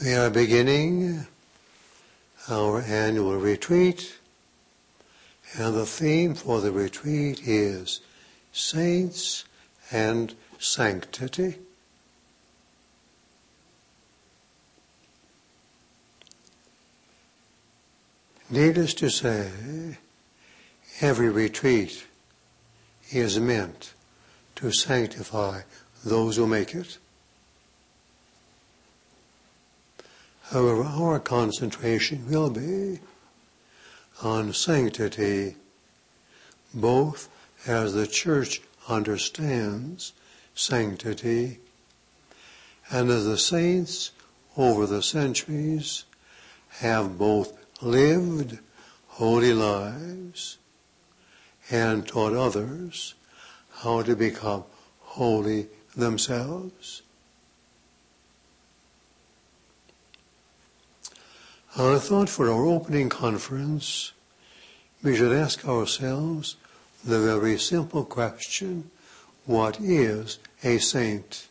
We are beginning our annual retreat, and the theme for the retreat is Saints and Sanctity. Needless to say, every retreat is meant to sanctify those who make it. However, our concentration will be on sanctity, both as the Church understands sanctity and as the saints over the centuries have both lived holy lives and taught others how to become holy themselves. I thought for our opening conference, we should ask ourselves the very simple question, what is a saint?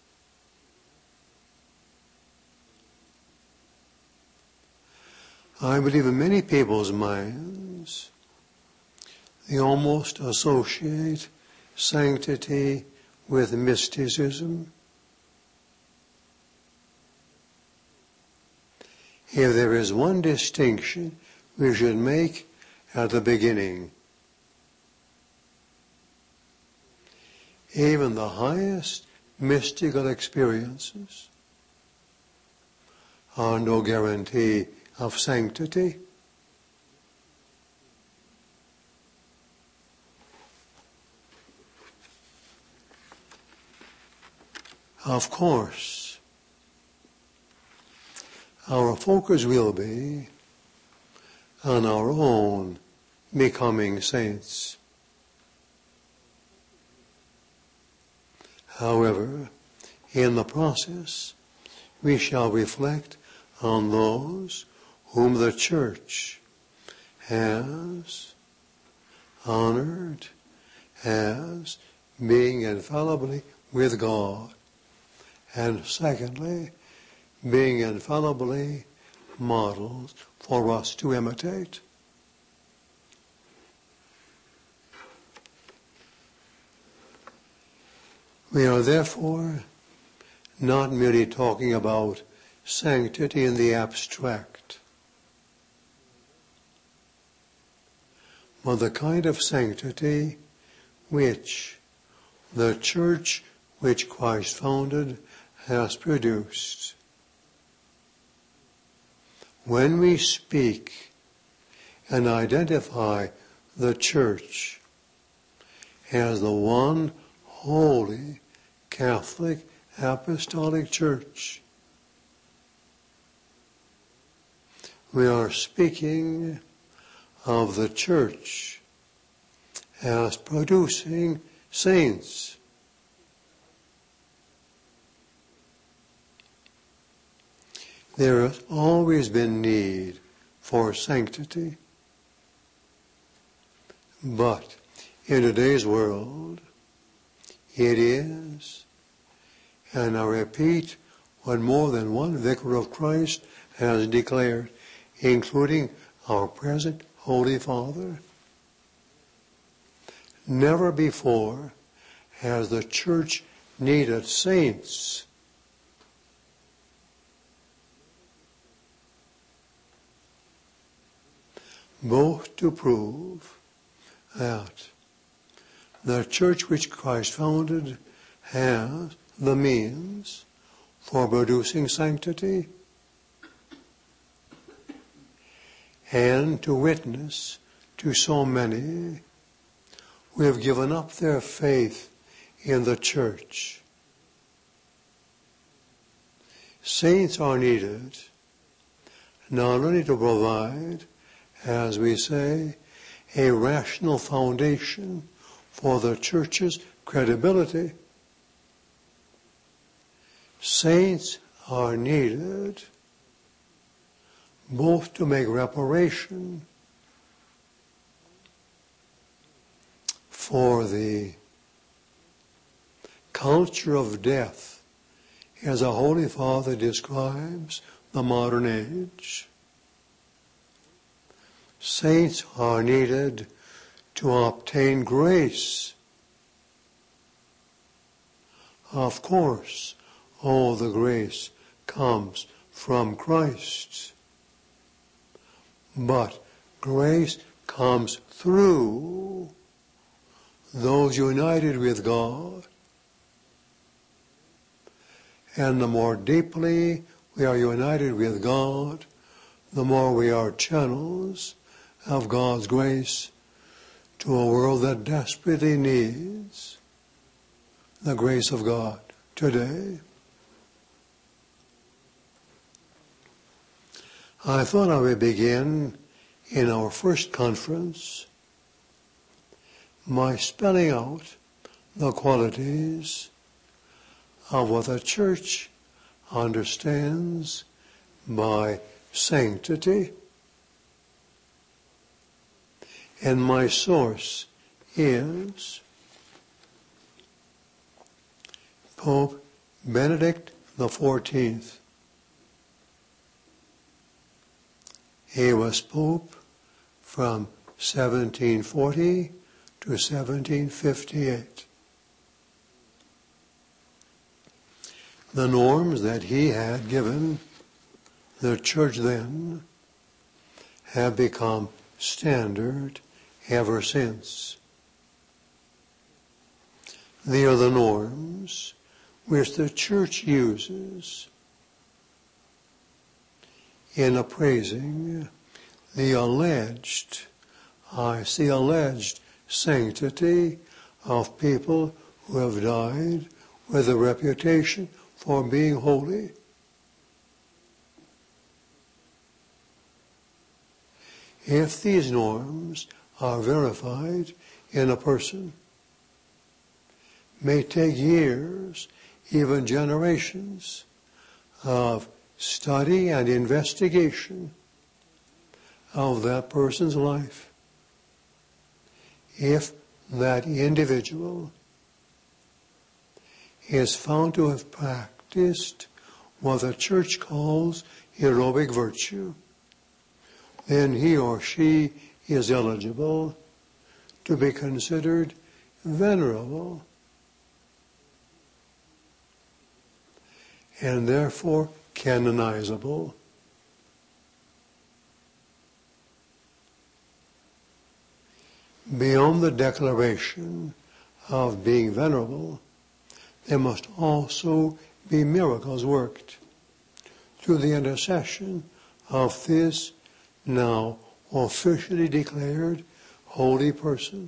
I believe in many people's minds, they almost associate sanctity with mysticism. If there is one distinction we should make at the beginning, even the highest mystical experiences are no guarantee of sanctity. Of course, our focus will be on our own becoming saints. However, in the process, we shall reflect on those whom the Church has honored as being infallibly with God, and secondly, being infallibly models for us to imitate. We are therefore not merely talking about sanctity in the abstract, but the kind of sanctity which the Church which Christ founded has produced. When we speak and identify the Church as the one holy Catholic Apostolic Church, we are speaking of the Church as producing saints. There has always been need for sanctity, but in today's world, it is, and I repeat what more than one Vicar of Christ has declared, including our present Holy Father. Never before has the Church needed saints both to prove that the Church which Christ founded has the means for producing sanctity, and to witness to so many who have given up their faith in the Church. Saints are needed not only to provide, as we say, a rational foundation for the Church's credibility. Saints are needed both to make reparation for the culture of death, as our Holy Father describes the modern age. Saints are needed to obtain grace. Of course, all the grace comes from Christ. But grace comes through those united with God. And the more deeply we are united with God, the more we are channels of God's grace to a world that desperately needs the grace of God today. I thought I would begin in our first conference by spelling out the qualities of what the church understands by sanctity. And my source is Pope Benedict XIV. He was Pope from 1740 to 1758. The norms that he had given the church then have become standard ever since. They are the norms which the church uses in appraising the alleged sanctity of people who have died with a reputation for being holy. If these norms are verified in a person, may take years, even generations, of study and investigation of that person's life. If that individual is found to have practiced what the church calls heroic virtue, then he or she is eligible to be considered venerable, and therefore canonizable. Beyond the declaration of being venerable, there must also be miracles worked through the intercession of this now officially declared holy person.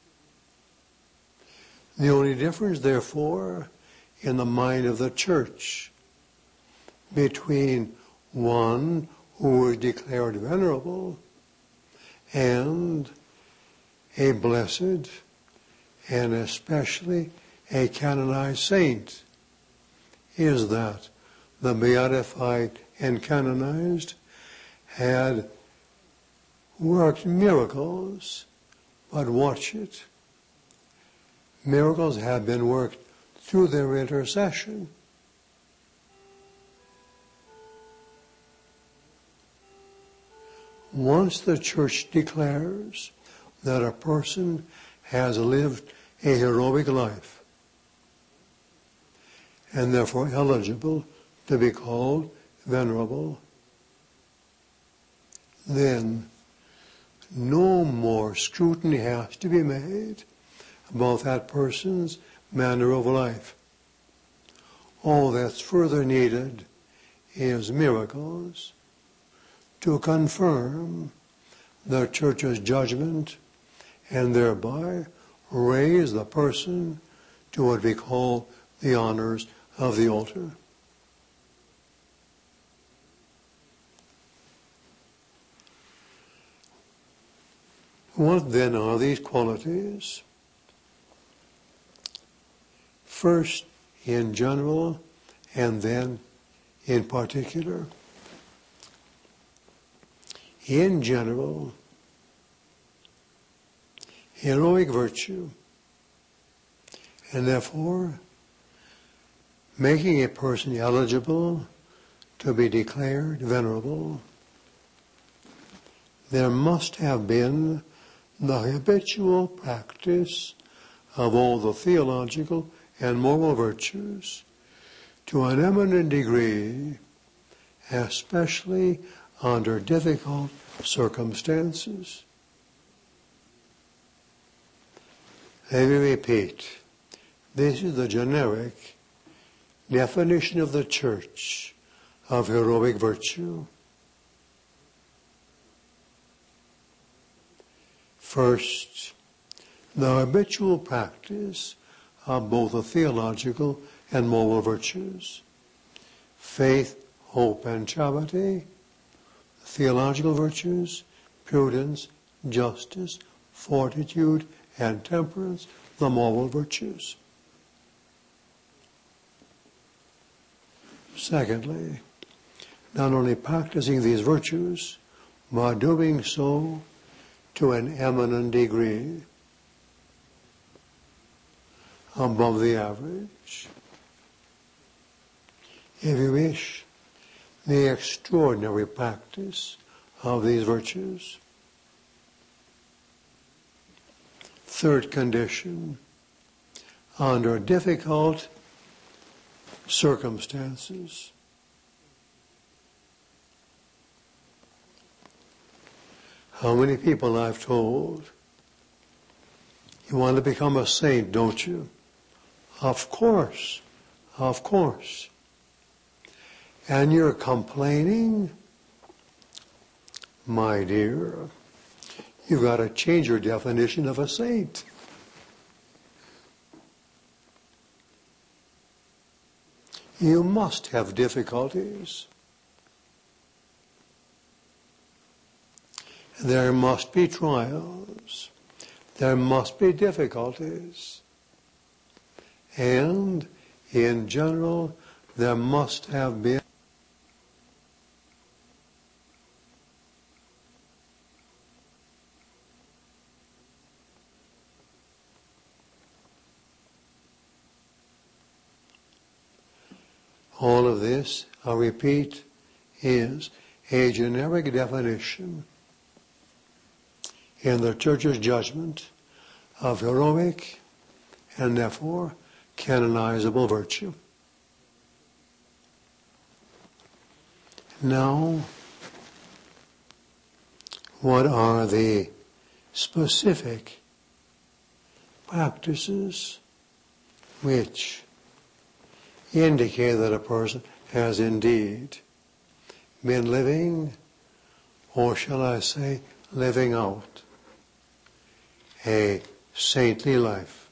The only difference, therefore, in the mind of the church between one who was declared venerable and a blessed and especially a canonized saint is that the beatified and canonized had worked miracles, but watch it. Miracles have been worked through their intercession. Once the church declares that a person has lived a heroic life and therefore eligible to be called venerable, then no more scrutiny has to be made about that person's manner of life. All that's further needed is miracles to confirm the church's judgment and thereby raise the person to what we call the honors of the altar. What then are these qualities? First in general and then in particular. In general, heroic virtue, and therefore making a person eligible to be declared venerable, there must have been the habitual practice of all the theological and moral virtues to an eminent degree, especially under difficult circumstances. Let me repeat, this is the generic definition of the Church of heroic virtue. First, the habitual practice of both the theological and moral virtues. Faith, hope, and charity, theological virtues, prudence, justice, fortitude, and temperance, the moral virtues. Secondly, not only practicing these virtues, but doing so to an eminent degree, above the average. If you wish, the extraordinary practice of these virtues. Third condition, under difficult circumstances. How many people I've told, you want to become a saint, don't you? Of course, of course. And you're complaining? My dear, you've got to change your definition of a saint. You must have difficulties. There must be trials. There must be difficulties. And, in general, there must have been all of this, I repeat, is a generic definition in the Church's judgment of heroic and therefore canonizable virtue. Now, what are the specific practices which indicate that a person has indeed been living, or shall I say, living out a saintly life?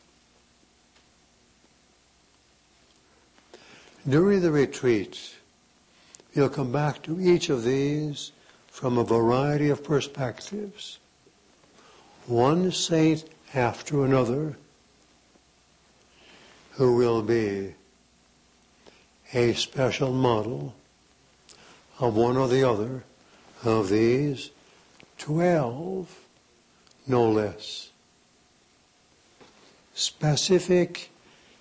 During the retreat, you'll come back to each of these from a variety of perspectives. One saint after another who will be a special model of one or the other of these 12, no less, specific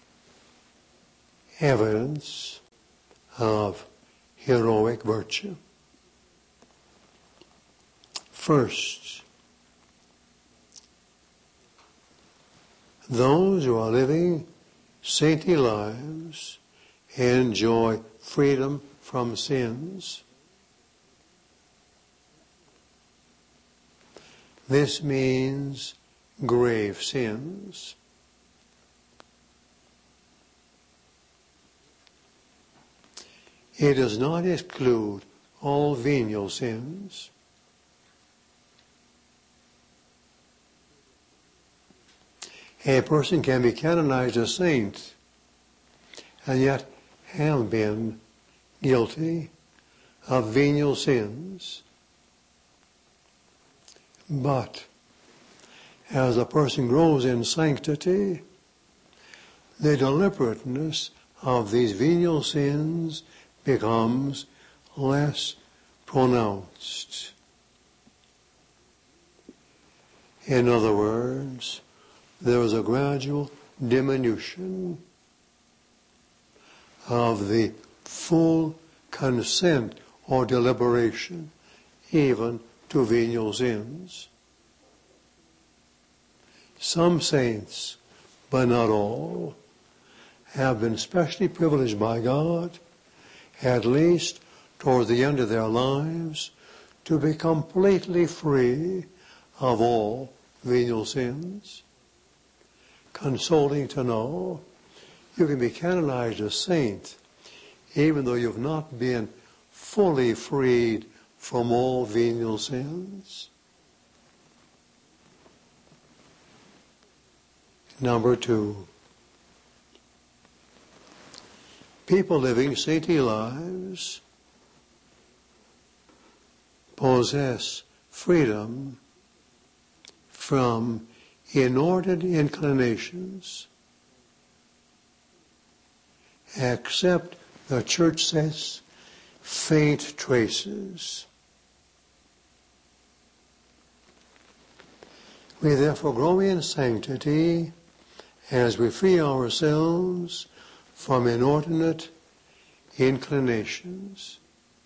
evidence of heroic virtue. First, those who are living saintly lives enjoy freedom from sins. This means grave sins. It does not exclude all venial sins. A person can be canonized a saint and yet have been guilty of venial sins. But as a person grows in sanctity, the deliberateness of these venial sins becomes less pronounced. In other words, there is a gradual diminution of the full consent or deliberation, even to venial sins. Some saints, but not all, have been specially privileged by God, at least toward the end of their lives, to be completely free of all venial sins. Consoling to know you can be canonized a saint even though you've not been fully freed from all venial sins. Number 2. People living saintly lives possess freedom from inordinate inclinations, except the Church says faint traces. We therefore grow in sanctity as we free ourselves from inordinate inclinations.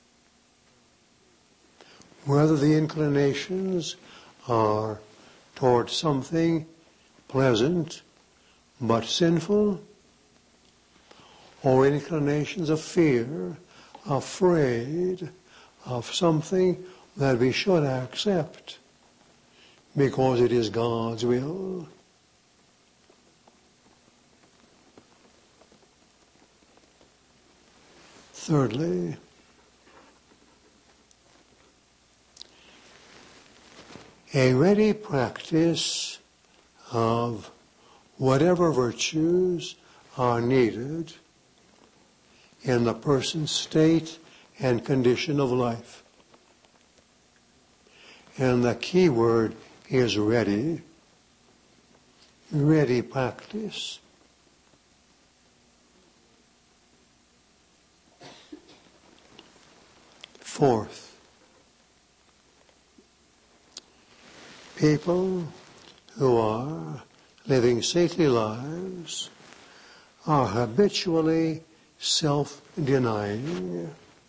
Whether the inclinations are toward something pleasant but sinful, or inclinations of fear, afraid of something that we should accept because it is God's will. Thirdly, a ready practice of whatever virtues are needed in the person's state and condition of life. And the key word is ready. Ready practice. Fourth, people who are living saintly lives are habitually self-denying,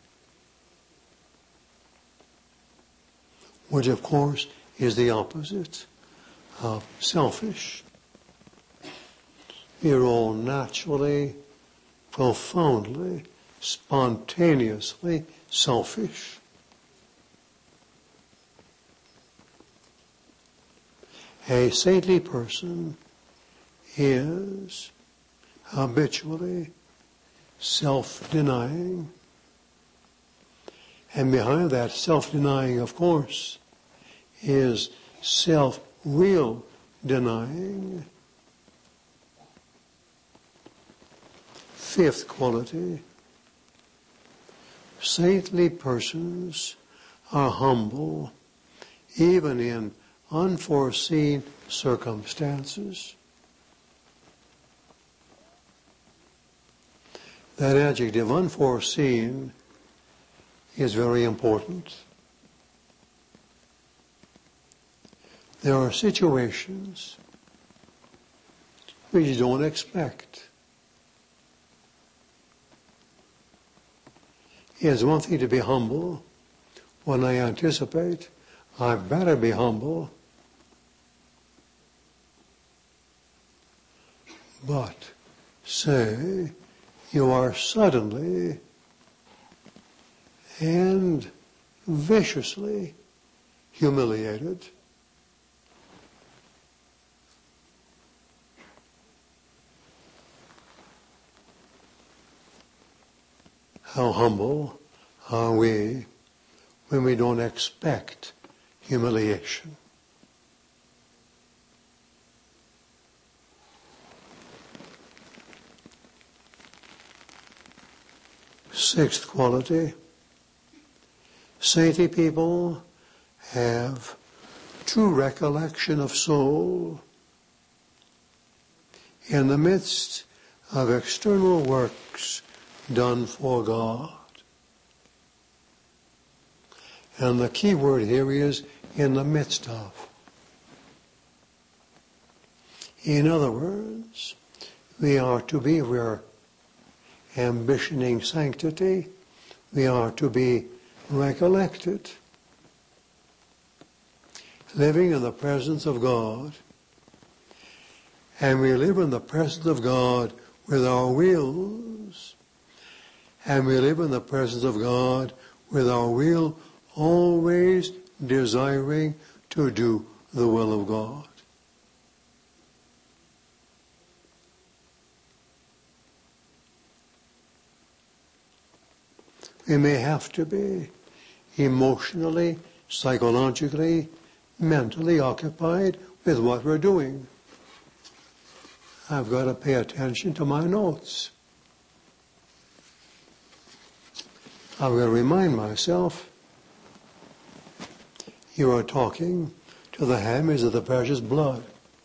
which of course is the opposite of selfish. We're all naturally, profoundly, spontaneously selfish. A saintly person is habitually self-denying. And behind that self-denying, of course, is self-will denying. Fifth quality, saintly persons are humble even in unforeseen circumstances. That adjective, unforeseen, is very important. There are situations which you don't expect. It's one thing to be humble when I anticipate I better be humble. But say you are suddenly and viciously humiliated. How humble are we when we don't expect humiliation? Sixth quality, saintly people have true recollection of soul in the midst of external works done for God. And the key word here is in the midst of. In other words, we're ambitioning sanctity, we are to be recollected, living in the presence of God. And we live in the presence of God with our wills. And we live in the presence of God with our will always desiring to do the will of God. We may have to be emotionally, psychologically, mentally occupied with what we're doing. I've got to pay attention to my notes. I've got to remind myself, you are talking to the handmaids of the precious blood.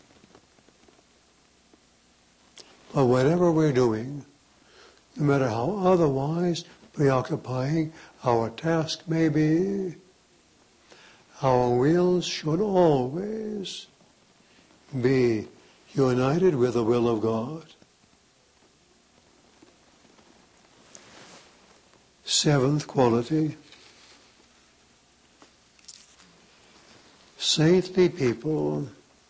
But whatever we're doing, no matter how otherwise preoccupying our task may be, our wills should always be united with the will of God. Seventh quality, saintly people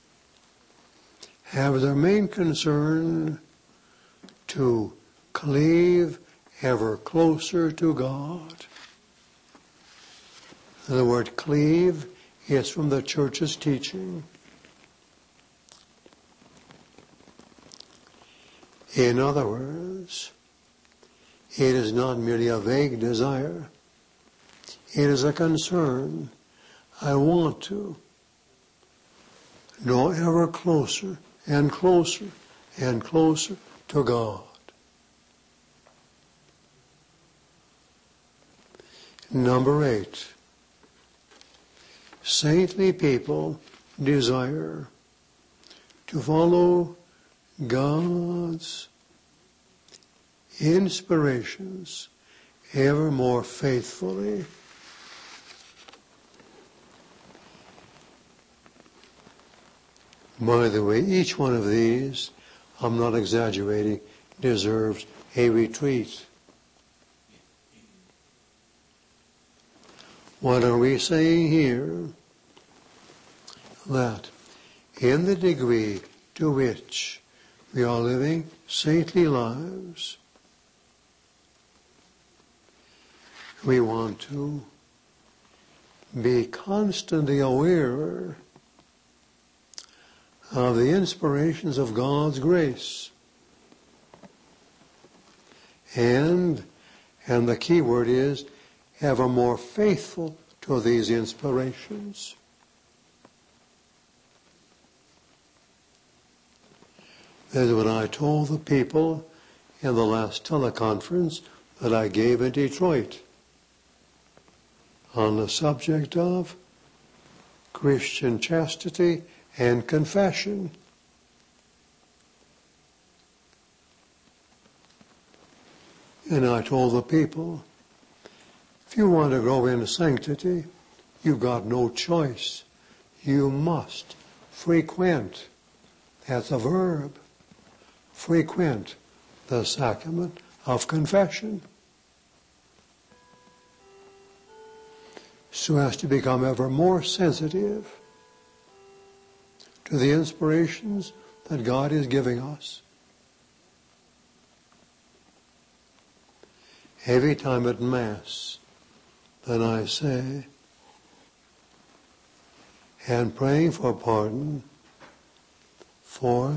have their main concern to cleave ever closer to God. The word cleave is from the church's teaching. In other words, it is not merely a vague desire. It is a concern. I want to draw ever closer and closer and closer to God. Number 8. Saintly people desire to follow God's inspirations ever more faithfully. By the way, each one of these, I'm not exaggerating, deserves a retreat. What are we saying here? That in the degree to which we are living saintly lives, we want to be constantly aware of the inspirations of God's grace. And the key word is ever more faithful to these inspirations. That's what I told the people in the last teleconference that I gave in Detroit on the subject of Christian chastity and confession. And I told the people, if you want to grow in sanctity, you've got no choice. You must frequent, that's a verb, frequent the sacrament of confession, so as to become ever more sensitive to the inspirations that God is giving us. Every time at Mass, then I say, and praying for pardon for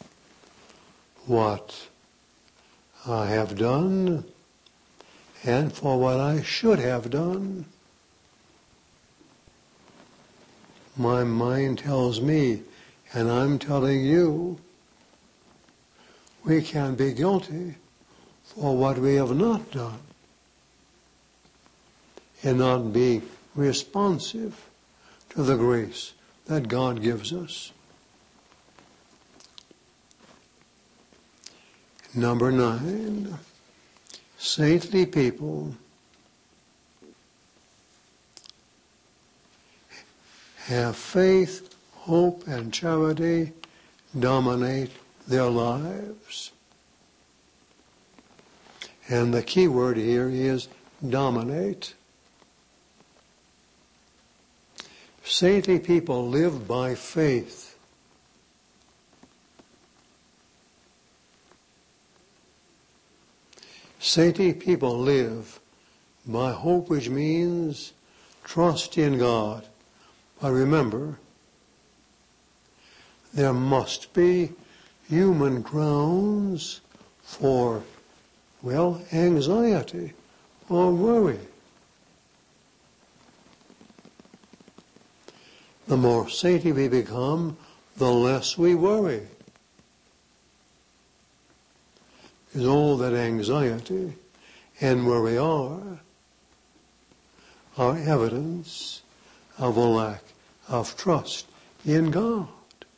what I have done and for what I should have done. My mind tells me, and I'm telling you, we can be guilty for what we have not done and not being responsive to the grace that God gives us. Number 9, saintly people have faith, hope, and charity dominate their lives. And the key word here is dominate. Saintly people live by faith. Saintly people live by hope, which means trust in God. But remember, there must be human grounds for, anxiety or worry. The more saintly we become, the less we worry. Because all that anxiety and worry are evidence of a lack of trust in God.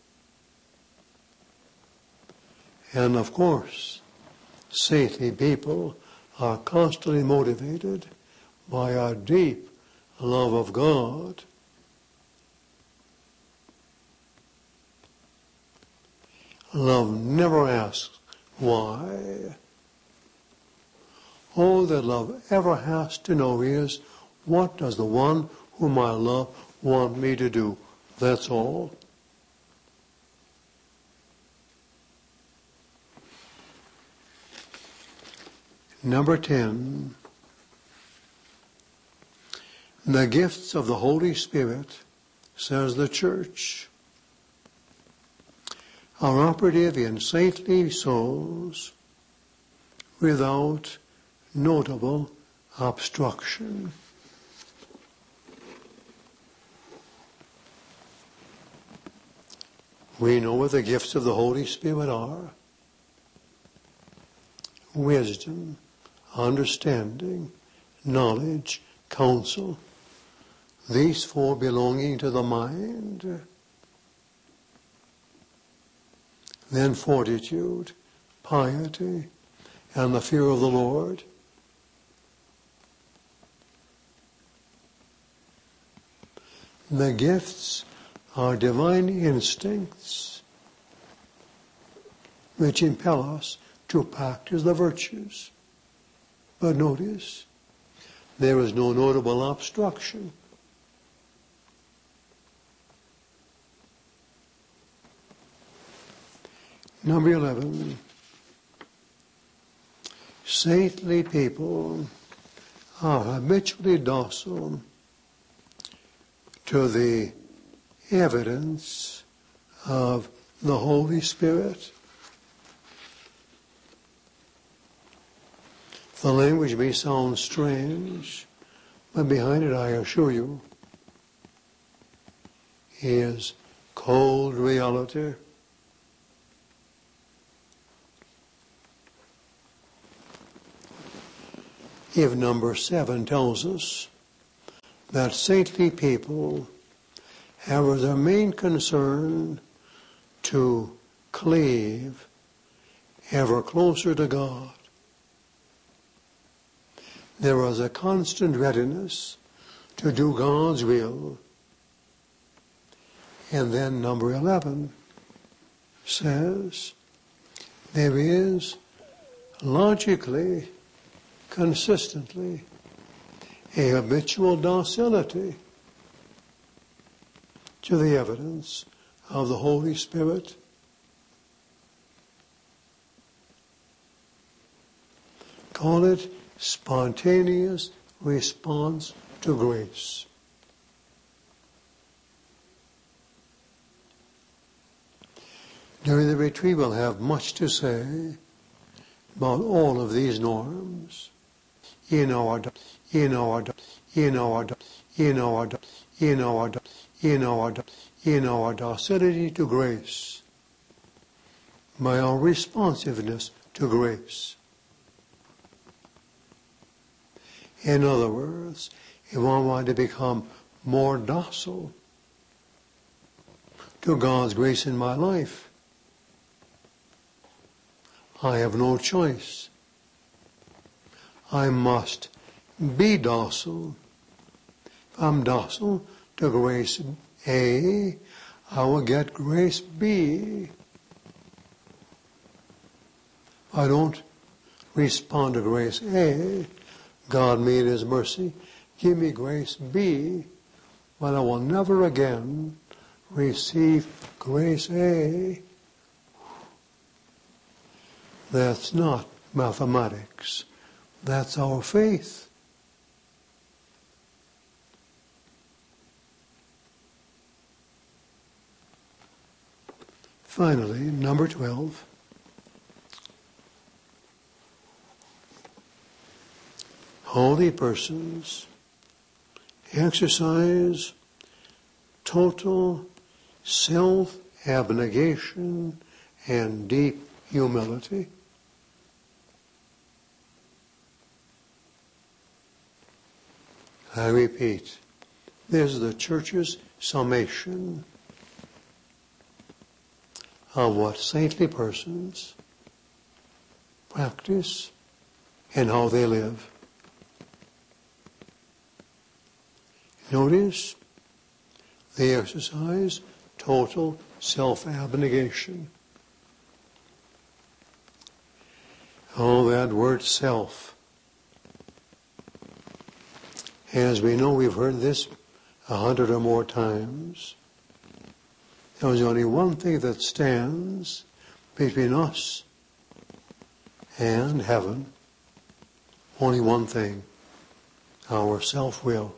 And of course, saintly people are constantly motivated by a deep love of God. Love never asks why. All that love ever has to know is, what does the one whom I love want me to do? That's all. Number 10, the gifts of the Holy Spirit, says the Church, are operative in saintly souls without notable obstruction. We know what the gifts of the Holy Spirit are: wisdom, understanding, knowledge, counsel. These four belonging to the mind. Then fortitude, piety, and the fear of the Lord. The gifts are divine instincts which impel us to practice the virtues. But notice, there is no notable obstruction. Number 11, saintly people are habitually docile to the evidence of the Holy Spirit. The language may sound strange, but behind it, I assure you, is cold reality. If number 7 tells us that saintly people have as their main concern to cleave ever closer to God, there is a constant readiness to do God's will. And then number 11 says there is logically, consistently, a habitual docility to the evidence of the Holy Spirit. Call it spontaneous response to grace. During the retreat, we'll have much to say about all of these norms in our docility to grace, by our responsiveness to grace. In other words, if I want to become more docile to God's grace in my life, I have no choice. I must be docile. If I'm docile to grace A, I will get grace B. If I don't respond to grace A, God me in His mercy, give me grace B, but I will never again receive grace A. That's not mathematics. That's our faith. Finally, number 12. Holy persons exercise total self-abnegation and deep humility. I repeat, this is the church's summation of what saintly persons practice and how they live. Notice, they exercise total self-abnegation. Oh, that word self. As we know, we've heard this 100 or more times. There is only one thing that stands between us and heaven. Only one thing. Our self-will.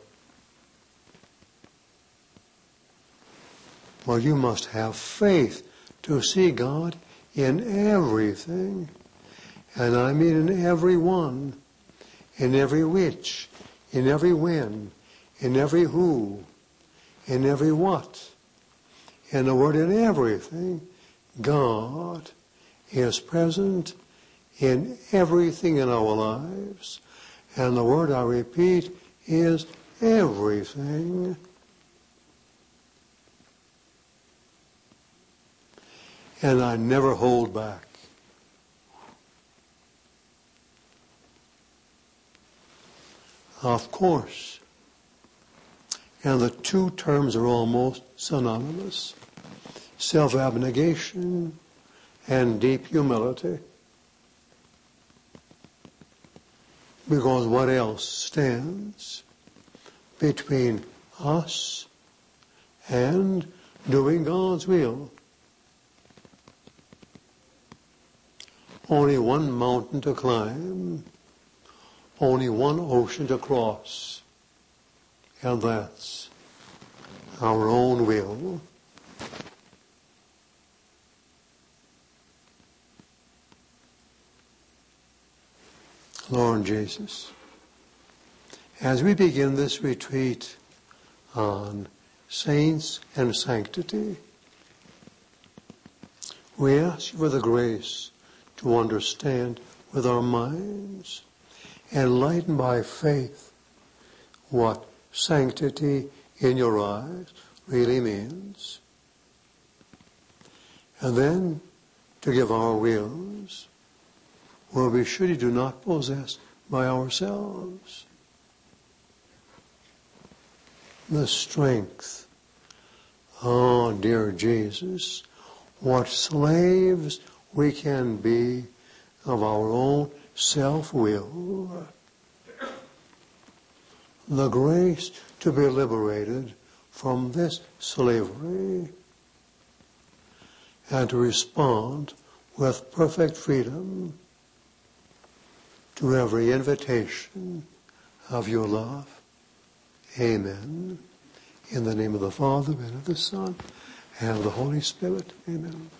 Well, you must have faith to see God in everything. And I mean in every one, in every which, in every when, in every who, in every what. In the word, in everything, God is present in everything in our lives. And the word, I repeat, is everything. And I never hold back. Of course. And the two terms are almost synonymous. Self-abnegation and deep humility. Because what else stands between us and doing God's will? Only one mountain to climb, only one ocean to cross, and that's our own will. Lord Jesus, as we begin this retreat on saints and sanctity, we ask you for the grace to understand with our minds, enlightened by faith, what sanctity in your eyes really means. And then to give our wills where we surely do not possess by ourselves the strength. Oh, dear Jesus, what slaves we can be of our own self-will. The grace to be liberated from this slavery and to respond with perfect freedom to every invitation of your love. Amen. In the name of the Father, and of the Son, and of the Holy Spirit. Amen.